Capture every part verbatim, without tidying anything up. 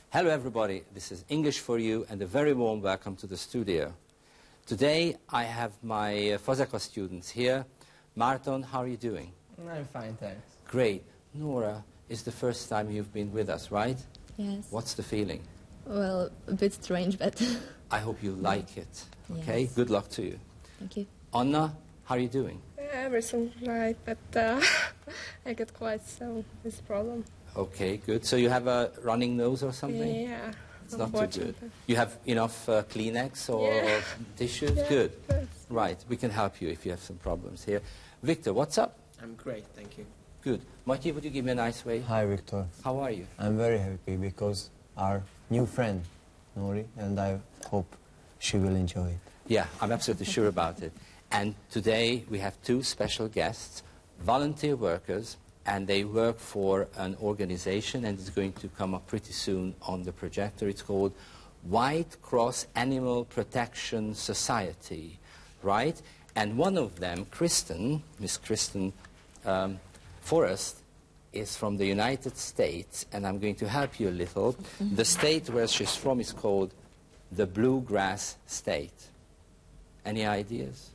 Hello everybody, this is English for You and a very warm welcome to the studio. Today I have my uh, Fazekas students here. Márton, how are you doing? I'm fine, thanks. Great. Nora, it's the first time you've been with us, right? Yes. What's the feeling? Well, a bit strange, but... I hope you like it, okay? Yes. Good luck to you. Thank you. Anna, how are you doing? Everything right, but uh, I get quite some this problem. Okay, good. So you have a running nose or something? Yeah. It's not too good. You have enough uh, Kleenex or, Yeah. or tissues? Yeah, Good. yes. Right, we can help you if you have some problems here. Victor, what's up? I'm great, thank you. Good. Mati, would you give me a nice wave? Hi, Victor. How are you? I'm very happy because our new friend, Nori, and I hope she will enjoy it. Yeah, I'm absolutely sure about it. And today we have two special guests, volunteer workers, and they work for an organization, and it's going to come up pretty soon on the projector. It's called White Cross Animal Protection Society, right? And one of them, Kristen, Miss Kristen um, Forrest, is from the United States, and I'm going to help you a little. The state where she's from is called the Bluegrass State. Any ideas?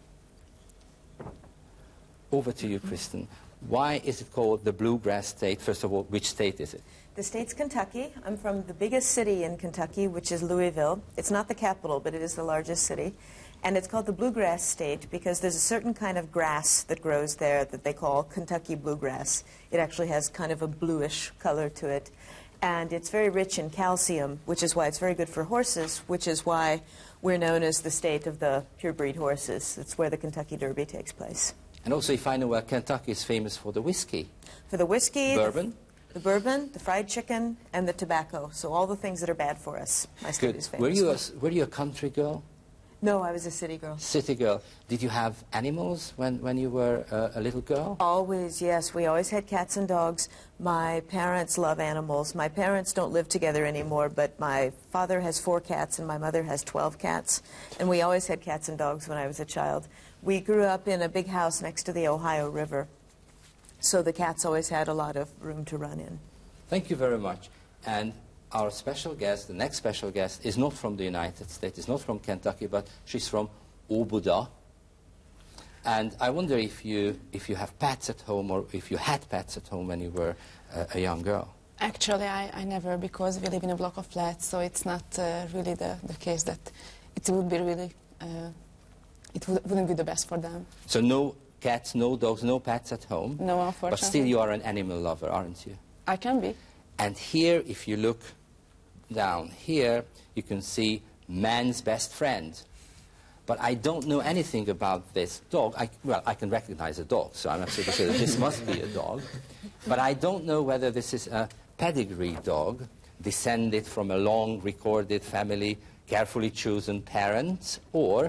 Over to you, Kristen. Why is it called the Bluegrass State? First of all, which state is it? The state's Kentucky. I'm from the biggest city in Kentucky, which is Louisville. It's not the capital, but it is the largest city. And it's called the Bluegrass State because there's a certain kind of grass that grows there that they call Kentucky bluegrass. It actually has kind of a bluish color to it. And it's very rich in calcium, which is why it's very good for horses, which is why we're known as the state of the purebred horses. It's where the Kentucky Derby takes place. And also, if I know where Kentucky is famous for the whiskey. For the whiskey, Bourbon? The, the bourbon, the fried chicken, and the tobacco. So all the things that are bad for us. My state Good. is famous Were you, a, for. were you a country girl? No, I was a city girl. City girl. Did you have animals when, when you were uh, a little girl? Always, yes. We always had cats and dogs. My parents love animals. My parents don't live together anymore, but my father has four cats and my mother has twelve cats. And we always had cats and dogs when I was a child. We grew up in a big house next to the Ohio River, so the cats always had a lot of room to run in. Thank you very much. And our special guest, the next special guest, is not from the United States, is not from Kentucky, but she's from Óbuda. And I wonder if you, if you have pets at home, or if you had pets at home when you were uh, a young girl. Actually, I, I never, because we live in a block of flats, so it's not uh, really the, the case that it would be really, uh, it would, wouldn't be the best for them. So no cats, no dogs, no pets at home? No, unfortunately. But still you are an animal lover, aren't you? I can be. And here, if you look down here, you can see man's best friend. But I don't know anything about this dog. I, well, I can recognize a dog, so I'm absolutely sure that this must be a dog. But I don't know whether this is a pedigree dog, descended from a long recorded family, carefully chosen parents, or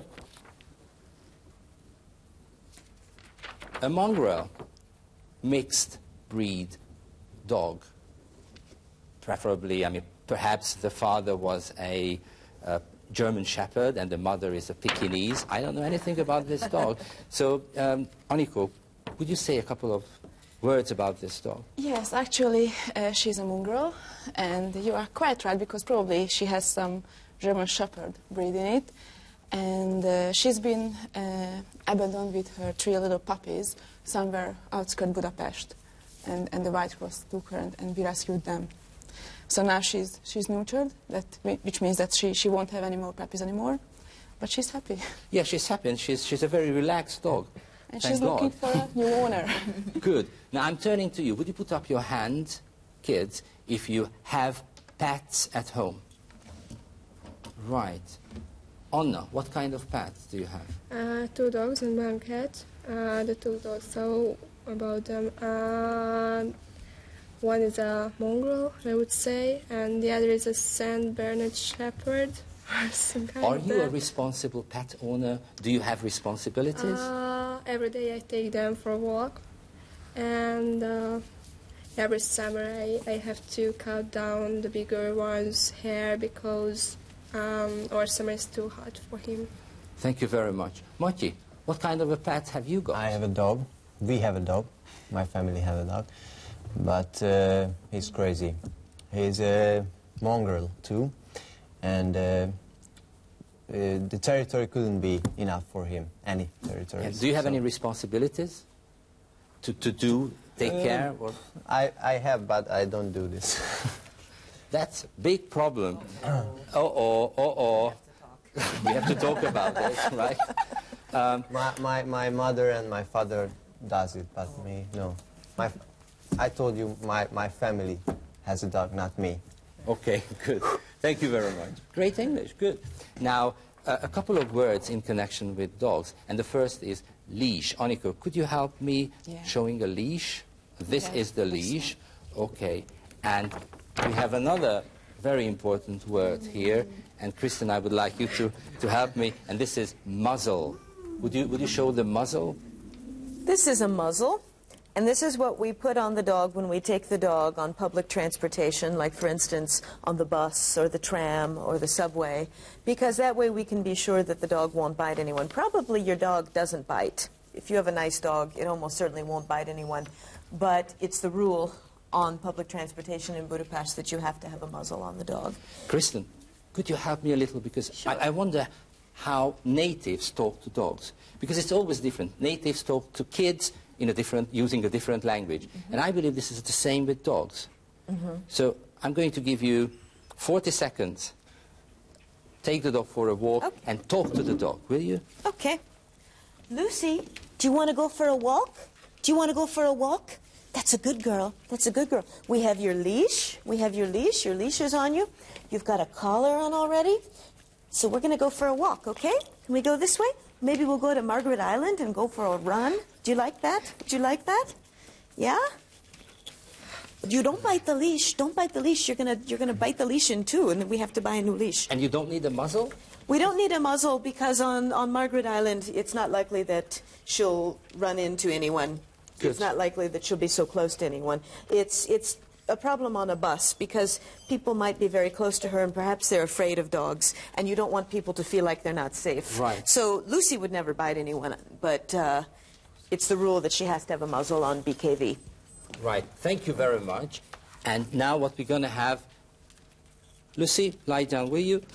a mongrel, mixed breed dog. Preferably, I mean, perhaps the father was a uh, German Shepherd and the mother is a Pekingese. I don't know anything about this dog. So, um, Aniko, would you say a couple of words about this dog? Yes, actually, uh, she's a mongrel, and you are quite right, because probably she has some German Shepherd breed in it. And uh, she's been uh, abandoned with her three little puppies somewhere outskirts Budapest. And, and the White Cross took her, and, and we rescued them. So now she's, she's neutered, that, which means that she, she won't have any more puppies anymore. But she's happy. Yeah, she's happy, and she's, she's a very relaxed dog. And Thank she's God. looking for a new owner. Good. Now, I'm turning to you. Would you put up your hand, kids, if you have pets at home? Right. Anna, what kind of pets do you have? Uh, two dogs and one cat. Uh, the two dogs, so about them. Uh, one is a mongrel, I would say, and the other is a Saint Bernard Shepherd. Or some kind Are of you a that. responsible pet owner? Do you have responsibilities? Uh, every day I take them for a walk, and uh, every summer I, I have to cut down the bigger one's hair because um, our summer is too hot for him. Thank you very much. Mati, what kind of a pet have you got? I have a dog. We have a dog. My family have a dog. But uh, he's crazy. He's a mongrel too, and uh, uh, the territory couldn't be enough for him, any territory. And do you have So any responsibilities to, to do, take Uh, care? Or? I, I have, but I don't do this. That's a big problem. Uh-oh, uh-oh. We have to talk about this, right? Um, my, my, my mother and my father does it, but me, no. My, I told you my, my family has a dog, not me. Okay, good. Thank you very much. Great English, good. Now, uh, a couple of words in connection with dogs. And the first is leash. Aniko, could you help me Yeah. showing a leash? This Okay, is the leash. Okay. And we have another very important word here. And Kristen, I would like you to, to help me. And this is muzzle. Would you, would you show the muzzle? This is a muzzle, and this is what we put on the dog when we take the dog on public transportation, like, for instance, on the bus or the tram or the subway, because that way we can be sure that the dog won't bite anyone. Probably your dog doesn't bite. If you have a nice dog, it almost certainly won't bite anyone, but it's the rule on public transportation in Budapest that you have to have a muzzle on the dog. Kristen, could you help me a little? Because I, I wonder how natives talk to dogs. Because it's always different. Natives talk to kids in a different, using a different language. Mm-hmm. And I believe this is the same with dogs. Mm-hmm. So I'm going to give you forty seconds. Take the dog for a walk Okay. and talk to the dog, will you? Okay. Lucy, do you want to go for a walk? Do you want to go for a walk? That's a good girl. That's a good girl. We have your leash. We have your leash. Your leash is on you. You've got a collar on already. So we're going to go for a walk, okay? Can we go this way? Maybe we'll go to Margaret Island and go for a run. Do you like that? Would you like that? Yeah? You don't bite the leash. Don't bite the leash. You're gonna you're gonna bite the leash in two, and then we have to buy a new leash. And you don't need a muzzle? We don't need a muzzle because on, on Margaret Island, it's not likely that she'll run into anyone. Good. It's not likely that she'll be so close to anyone. It's it's a problem on a bus because people might be very close to her and perhaps they're afraid of dogs, and you don't want people to feel like they're not safe. Right. So Lucy would never bite anyone, but uh, it's the rule that she has to have a muzzle on B K V. Right. Thank you very much. And now what we're going to have... Lucy, lie down, will you?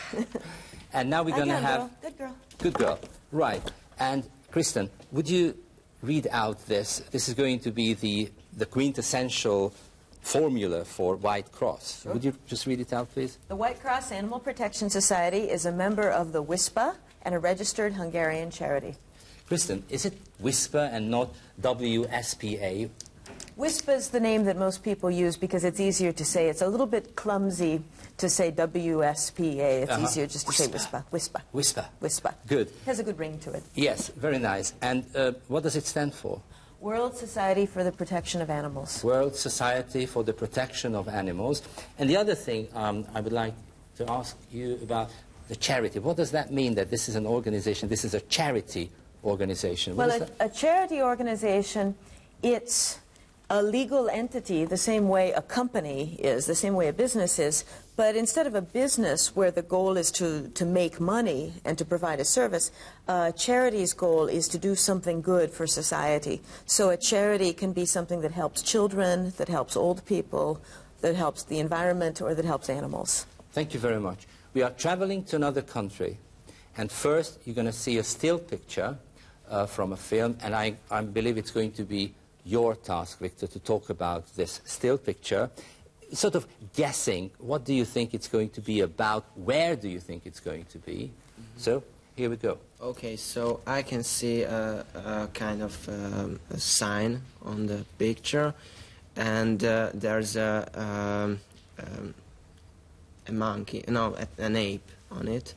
And now we're Lie going to down, have... girl. Good girl. Good girl. Right. And Kristen, would you read out this? This is going to be the, the quintessential formula for White Cross. Sure. Would you just read it out, please? The White Cross Animal Protection Society is a member of the WISPA and a registered Hungarian charity. Kristen, is it WISPA and not W S P A? WISPA is the name that most people use because it's easier to say. It's a little bit clumsy to say W S P A. It's Uh-huh. easier just to say WISPA. WISPA. WISPA. WISPA. WISPA. Good. Has a good ring to it. Yes, very nice. And uh, what does it stand for? World Society for the Protection of Animals. World Society for the Protection of Animals. And the other thing um, I would like to ask you about the charity. What does that mean that this is an organization, this is a charity organization? What Well, is a, that? a charity organization, it's a legal entity the same way a company is, the same way a business is, but instead of a business where the goal is to, to make money and to provide a service, a charity's goal is to do something good for society. So a charity can be something that helps children, that helps old people, that helps the environment, or that helps animals. Thank you very much. We are traveling to another country, and first you're going to see a still picture uh, from a film, and I, I believe it's going to be your task, Victor, to talk about this still picture, sort of guessing what do you think it's going to be about, where do you think it's going to be. Mm-hmm. So, here we go. Okay, so I can see a, a kind of um, a sign on the picture, and uh, there's a, um, um, a monkey, no, a, an ape on it,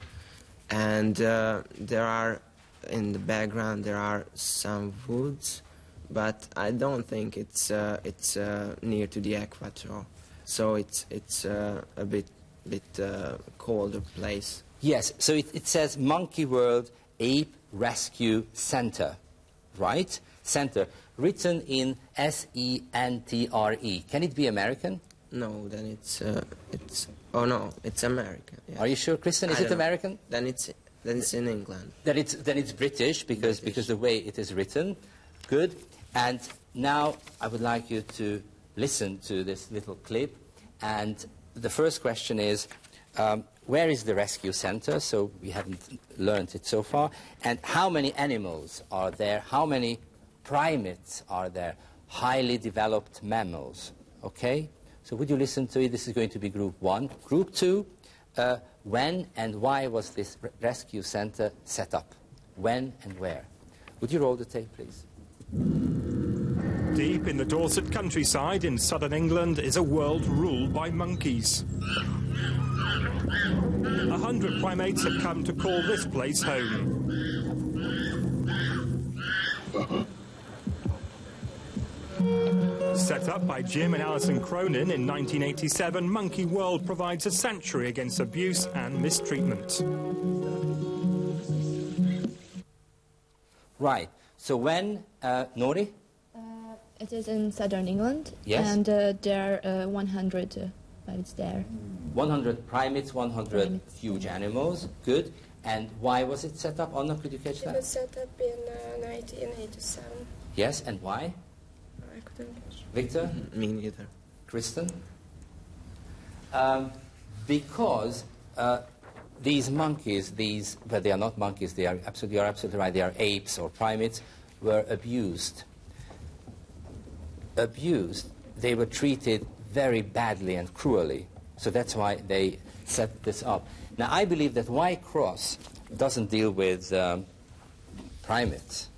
and uh, there are, in the background, there are some woods, but I don't think it's uh, it's uh, near to the equator, so it's it's uh, a bit bit uh, colder place. Yes, so it, it says Monkey World Ape Rescue Center, right? Center, written in S E N T R E. Can it be American? No, then it's uh, it's oh no, it's American. Yeah. Are you sure, Kristen? Is I it don't know. American? Then it's then it's in England. Then it's, then it's British, because, British. because the way it is written. Good. And now I would like you to listen to this little clip. And the first question is, um, where is the rescue center? So we haven't learned it so far. And how many animals are there? How many primates are there? Highly developed mammals. Okay? So would you listen to it? This is going to be group one. Group two, uh, when and why was this re rescue center set up? When and where? Would you roll the tape, please? Deep in the Dorset countryside in southern England is a world ruled by monkeys. A hundred primates have come to call this place home. Set up by Jim and Alison Cronin in nineteen eighty-seven, Monkey World provides a sanctuary against abuse and mistreatment. Right. So when, uh, Nori? Uh, it is in southern England. Yes. And uh, there are uh, one hundred uh, primates there. one hundred primates, one hundred Primates. huge animals. Good. And why was it set up? Anna, could you catch It that? was set up in uh, nineteen eighty-seven. Yes, and why? I couldn't catch. Victor? Me neither. Kristen? Um, because uh, these monkeys, these, but they are not monkeys, they are absolutely, you are absolutely right, they are apes or primates, were abused. Abused. They were treated very badly and cruelly. So that's why they set this up. Now, I believe that White Cross doesn't deal with um, primates.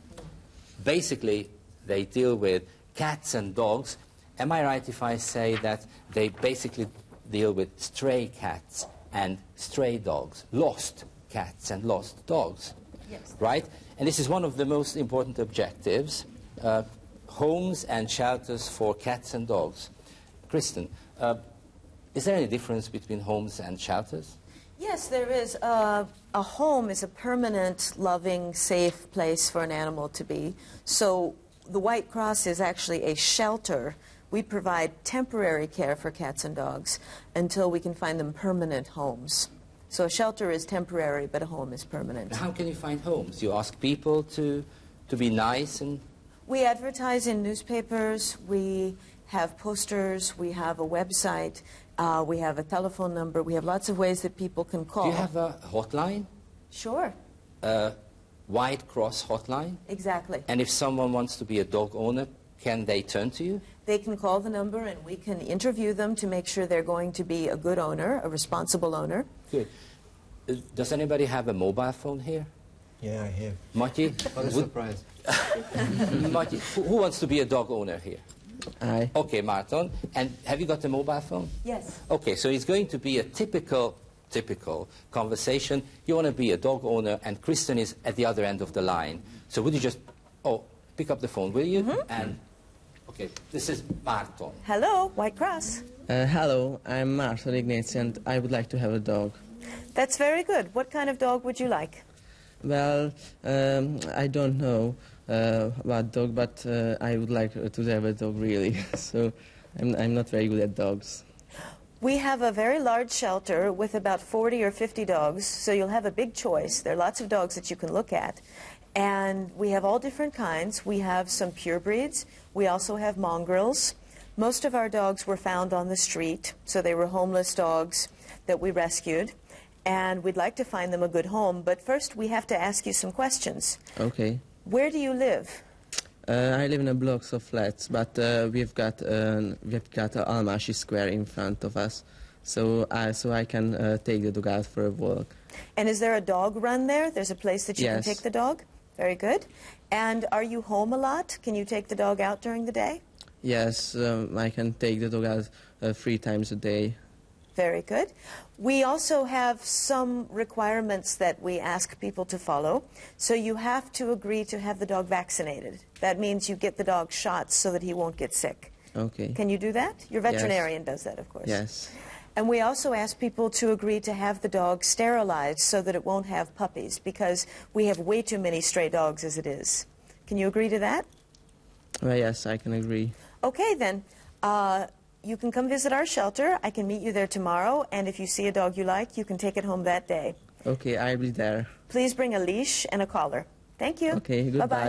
Basically, they deal with cats and dogs. Am I right if I say that they basically deal with stray cats and stray dogs, lost cats and lost dogs? Yes. Right? And this is one of the most important objectives, uh, homes and shelters for cats and dogs. Kristen, uh, is there any difference between homes and shelters? Yes, there is. Uh, a home is a permanent, loving, safe place for an animal to be. So the White Cross is actually a shelter. We provide temporary care for cats and dogs until we can find them permanent homes. So a shelter is temporary, but a home is permanent. How can you find homes? You ask people to, to be nice and... We advertise in newspapers, we have posters, we have a website, uh, we have a telephone number, we have lots of ways that people can call. Do you have a hotline? Sure, A White Cross hotline? exactly. And if someone wants to be a dog owner, can they turn to you? They can call the number and we can interview them to make sure they're going to be a good owner, a responsible owner. Good. Uh, Does anybody have a mobile phone here? Yeah, I have. Mati? What a Would- surprise. Mati, who, who wants to be a dog owner here? I. Okay, Martin. And have you got a mobile phone? Yes. Okay, so it's going to be a typical, typical conversation. You want to be a dog owner, and Kristen is at the other end of the line. So would you just, oh, pick up the phone, will you? Mm-hmm. And, okay, this is Martin. Hello, White Cross. Uh, hello, I'm Martin Ignacy and I would like to have a dog. That's very good. What kind of dog would you like? Well, um, I don't know uh, about dog, but uh, I would like to have a dog really. So I'm, I'm not very good at dogs. We have a very large shelter with about forty or fifty dogs, so you'll have a big choice. There are lots of dogs that you can look at. And we have all different kinds. We have some pure breeds. We also have mongrels. Most of our dogs were found on the street, so they were homeless dogs that we rescued. And we'd like to find them a good home, but first we have to ask you some questions. Okay. Where do you live? Uh, I live in a block of flats, but uh, we've got uh, we've got uh, Almaty Square in front of us, so I so I can uh, take the dog out for a walk. And is there a dog run there? There's a place that you Yes. can take the dog? Very good. And are you home a lot? Can you take the dog out during the day? Yes, um, I can take the dog out uh, three times a day. Very good. We also have some requirements that we ask people to follow. So you have to agree to have the dog vaccinated. That means you get the dog shots so that he won't get sick. Okay. Can you do that? Your veterinarian does that, of course. Yes. And we also ask people to agree to have the dog sterilized so that it won't have puppies, because we have way too many stray dogs as it is. Can you agree to that? Well, yes, I can agree. Okay, then. Uh, you can come visit our shelter. I can meet you there tomorrow, and if you see a dog you like, you can take it home that day. Okay, I'll be there. Please bring a leash and a collar. Thank you. Okay, goodbye. Bye-bye.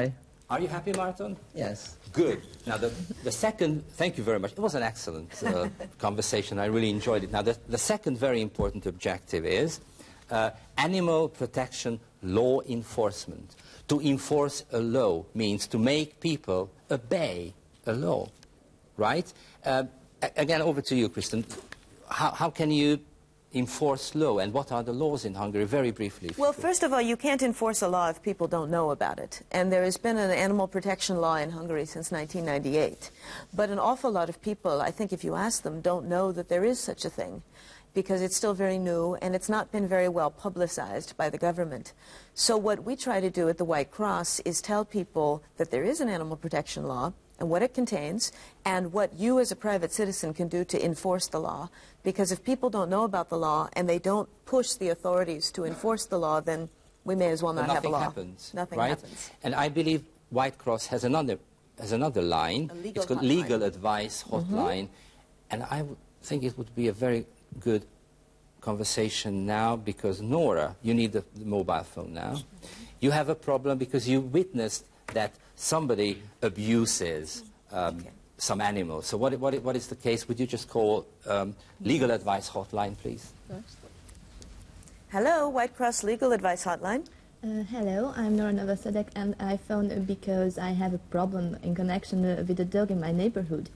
Are you happy, Martin? Yes. Good. Now, the, the second, thank you very much. It was an excellent uh, conversation. I really enjoyed it. Now, the, the second very important objective is uh, animal protection law enforcement. To enforce a law means to make people obey a law, right? Uh, again, over to you, Kristen. How, how can you enforce law, and what are the laws in Hungary, very briefly? Well, first of all, you can't enforce a law if people don't know about it. And there has been an animal protection law in Hungary since nineteen ninety-eight. But an awful lot of people, I think if you ask them, don't know that there is such a thing, because it's still very new and it's not been very well publicized by the government. So what we try to do at the White Cross is tell people that there is an animal protection law and what it contains, and what you as a private citizen can do to enforce the law. Because if people don't know about the law and they don't push the authorities to enforce the law, then we may as well not well, have a law. Happens, nothing right? happens. And I believe White Cross has another, has another line. A legal it's called hotline. Legal Advice Hotline. Mm-hmm. And I would think it would be a very good conversation now, because Nora, you need the, the mobile phone now. Mm-hmm. You have a problem because you witnessed that somebody abuses um, okay. some animals. So what, what, what is the case? Would you just call um, Legal Advice Hotline, please? First. Hello, White Cross Legal Advice Hotline. Uh, hello, I'm Nora Novosadek, and I phoned because I have a problem in connection uh, with a dog in my neighborhood.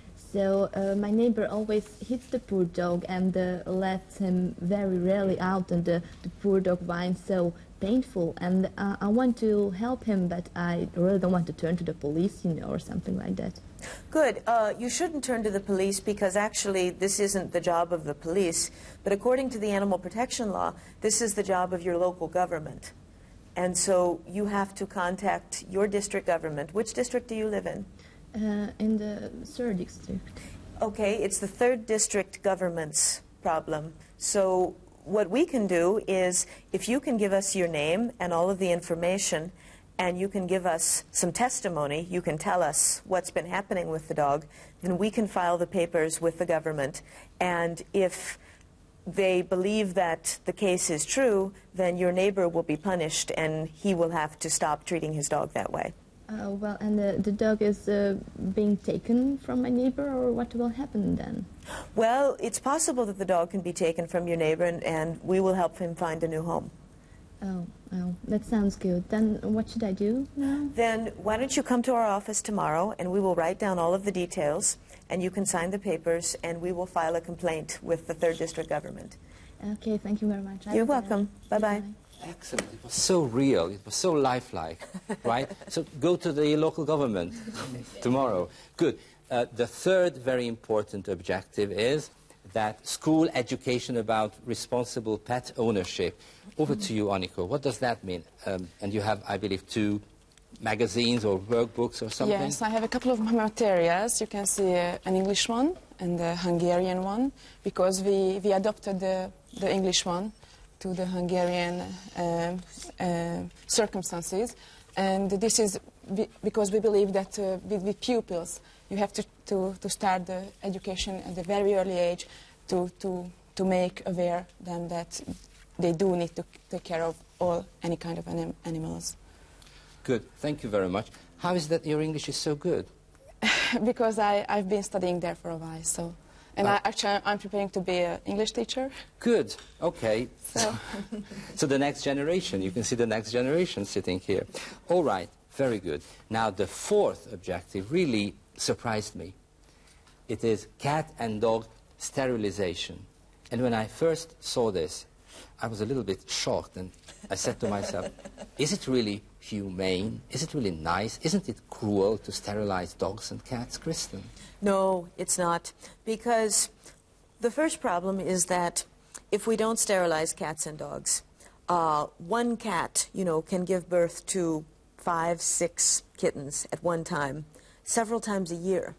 So uh, my neighbor always hits the poor dog and uh, lets him very rarely out, and uh, the poor dog whines so painful. And uh, I want to help him, but I really don't want to turn to the police, you know, or something like that. Good. Uh, you shouldn't turn to the police, because actually this isn't the job of the police. But according to the animal protection law, this is the job of your local government. And so you have to contact your district government. Which district do you live in? Uh, in the third district. Okay, it's the third district government's problem. So what we can do is, if you can give us your name and all of the information, and you can give us some testimony, you can tell us what's been happening with the dog, then we can file the papers with the government. And if they believe that the case is true, then your neighbor will be punished and he will have to stop treating his dog that way. Uh, well, and the, the dog is uh, being taken from my neighbor, or what will happen then? Well, it's possible that the dog can be taken from your neighbor, and, and we will help him find a new home. Oh, oh, that sounds good. Then what should I do now? Then why don't you come to our office tomorrow, and we will write down all of the details, and you can sign the papers, and we will file a complaint with the third district government. Okay, thank you very much. You're welcome. Bye-bye. Bye. Excellent. It was so real. It was so lifelike, right? So go to the local government tomorrow. Good. Uh, the third very important objective is that school education about responsible pet ownership. Over to you, Anniko. What does that mean? Um, and you have, I believe, two magazines or workbooks or something? Yes, I have a couple of materials. You can see uh, an English one and a Hungarian one, because we, we adopted the, the English one to the Hungarian uh, uh, circumstances. And this is because we believe that uh, with, with pupils, you have to, to, to start the education at a very early age to, to, to make aware them that they do need to take care of all, any kind of anim animals. Good. Thank you very much. How is that your English is so good? Because I, I've been studying there for a while, so... And Uh, I, actually, I'm preparing to be an English teacher. Good. Okay. So. So the next generation, you can see the next generation sitting here. All right. Very good. Now, the fourth objective really surprised me. It is cat and dog sterilization. And when I first saw this, I was a little bit shocked, and I said to myself, is it really humane? Is it really nice? Isn't it cruel to sterilize dogs and cats, Kristen? No, it's not. Because the first problem is that if we don't sterilize cats and dogs, uh, one cat, you know, can give birth to five, six kittens at one time, several times a year.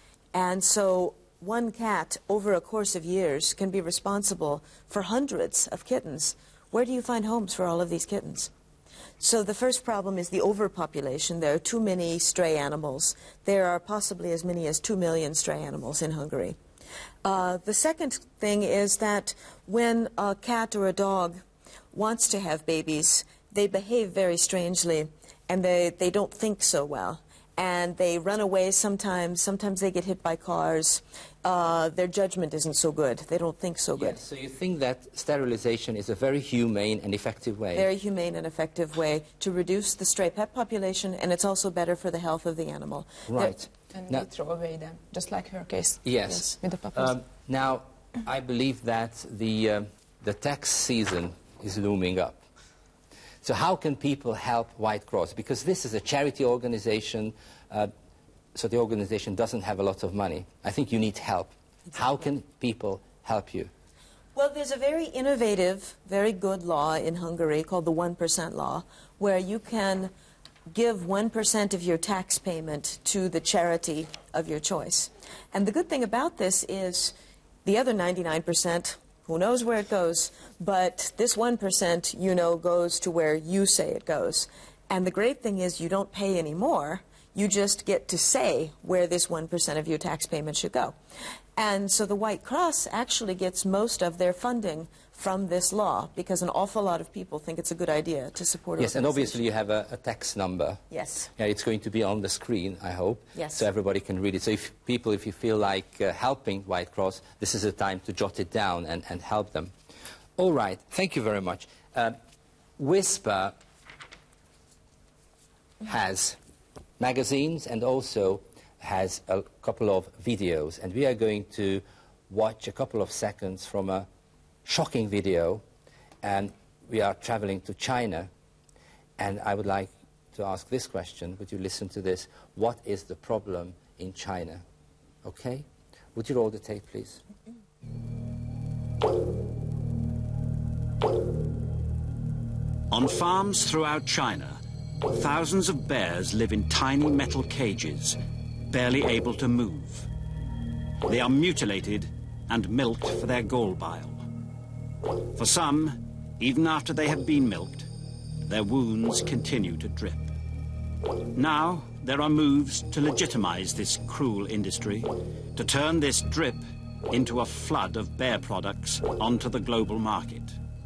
And so one cat, over a course of years, can be responsible for hundreds of kittens. Where do you find homes for all of these kittens? So the first problem is the overpopulation. There are too many stray animals. There are possibly as many as two million stray animals in Hungary. Uh, the second thing is that when a cat or a dog wants to have babies, they behave very strangely, and they, they don't think so well. And they run away sometimes. Sometimes they get hit by cars. Uh, their judgment isn't so good. They don't think so good. Yes, so you think that sterilization is a very humane and effective way? Very humane and effective way to reduce the stray pet population, and it's also better for the health of the animal. Right. And now, we throw away them, just like her case. Yes. yes with the puppies. Um, now, I believe that the, uh, the tax season is looming up. So how can people help White Cross? Because this is a charity organization, uh, so the organization doesn't have a lot of money. I think you need help. Exactly. How can people help you? Well, there's a very innovative, very good law in Hungary called the one percent law, where you can give one percent of your tax payment to the charity of your choice. And the good thing about this is the other ninety-nine percent, who knows where it goes, but this one percent, you know, goes to where you say it goes. And the great thing is you don't pay any more. You just get to say where this one percent of your tax payment should go. And so the White Cross actually gets most of their funding from this law, because an awful lot of people think it's a good idea to support. Yes, and obviously you have a, a tax number. Yes. Yeah, it's going to be on the screen, I hope. Yes. So everybody can read it. So if people, if you feel like uh, helping White Cross, this is a time to jot it down and, and help them. All right, thank you very much. Uh, Whisper has magazines and also has a couple of videos, and we are going to watch a couple of seconds from a shocking video, and we are traveling to China, and I would like to ask this question. Would you listen to this? What is the problem in China? Okay? Would you roll the tape, please? On farms throughout China, thousands of bears live in tiny metal cages, barely able to move. They are mutilated and milked for their gall bile. For some, even after they have been milked, their wounds continue to drip. Now, there are moves to legitimize this cruel industry, to turn this drip into a flood of bear products onto the global market.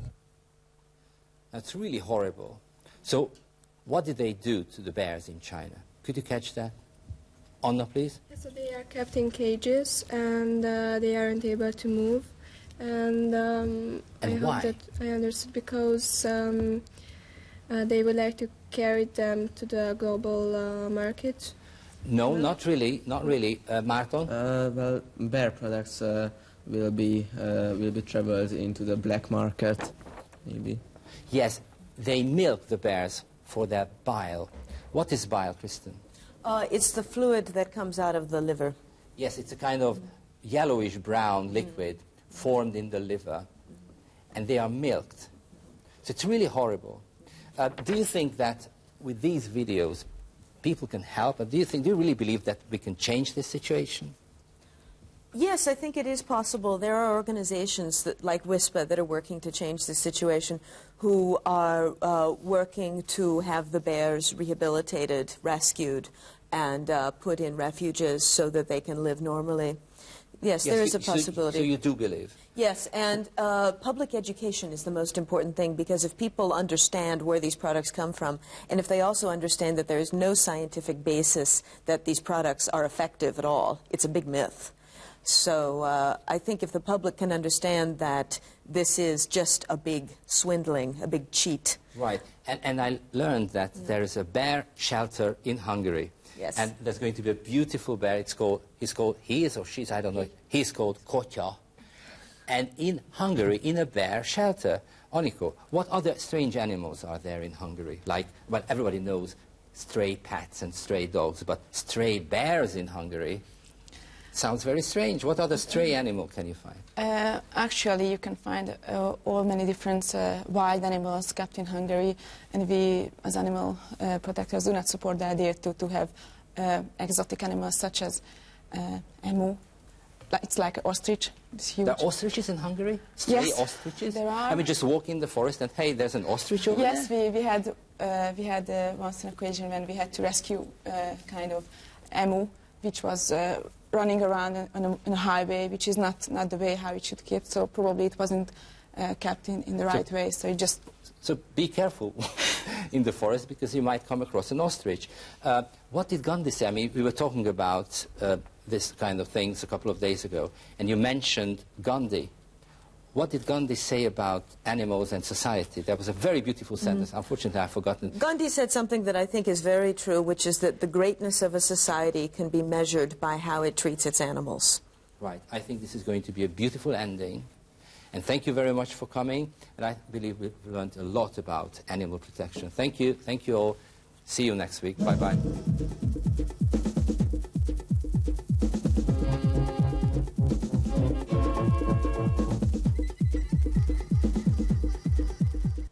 That's really horrible. So, what did they do to the bears in China? Could you catch that? Anna, please. So they are kept in cages, and uh, they aren't able to move. And, um, and I why? hope that I understood, because um, uh, they would like to carry them to the global uh, market. No, not really, not really. Uh, Marton? Uh, well, bear products uh, will be uh, will be traveled into the black market, maybe. Yes, they milk the bears for their bile. What is bile, Kristen? Uh, it's the fluid that comes out of the liver. Yes, it's a kind of yellowish brown liquid mm. formed in the liver, and they are milked. So it's really horrible. Uh, do you think that with these videos, people can help? And do you think, do you really believe that we can change this situation? Yes, I think it is possible. There are organizations that, like Whisper, that are working to change the situation, who are uh, working to have the bears rehabilitated, rescued, and uh, put in refuges so that they can live normally. Yes, yes there is a possibility. So, so you do believe? Yes, and uh, public education is the most important thing, because if people understand where these products come from, and if they also understand that there is no scientific basis that these products are effective at all, it's a big myth. So uh, I think if the public can understand that this is just a big swindling, a big cheat. Right. And, and I learned that mm. there is a bear shelter in Hungary. Yes. And there's going to be a beautiful bear. It's called, he's called, he is or she's, I don't know, he's called Kotya. And in Hungary, in a bear shelter, Aniko, what other strange animals are there in Hungary? Like, well, everybody knows stray pets and stray dogs, but stray bears in Hungary sounds very strange. What other stray animal can you find? Uh, actually, you can find uh, all many different uh, wild animals kept in Hungary, and we, as animal uh, protectors, do not support the idea to, to have uh, exotic animals such as uh, emu. It's like an ostrich. It's huge. There are ostriches in Hungary? Stray yes, ostriches? there are. I mean, just walk in the forest and, hey, there's an ostrich over yes, there? Yes, we, we had, uh, we had uh, once an occasion when we had to rescue uh, kind of emu, which was uh, running around on a, on a highway, which is not, not the way how it should keep, so probably it wasn't uh, kept in, in the right so, way, so it just... So be careful in the forest because you might come across an ostrich. Uh, what did Gandhi say? I mean, we were talking about uh, this kind of things a couple of days ago, and you mentioned Gandhi. What did Gandhi say about animals and society? That was a very beautiful sentence. Mm. Unfortunately, I've forgotten. Gandhi said something that I think is very true, which is that the greatness of a society can be measured by how it treats its animals. Right. I think this is going to be a beautiful ending. And thank you very much for coming. And I believe we've learned a lot about animal protection. Thank you. Thank you all. See you next week. Bye-bye.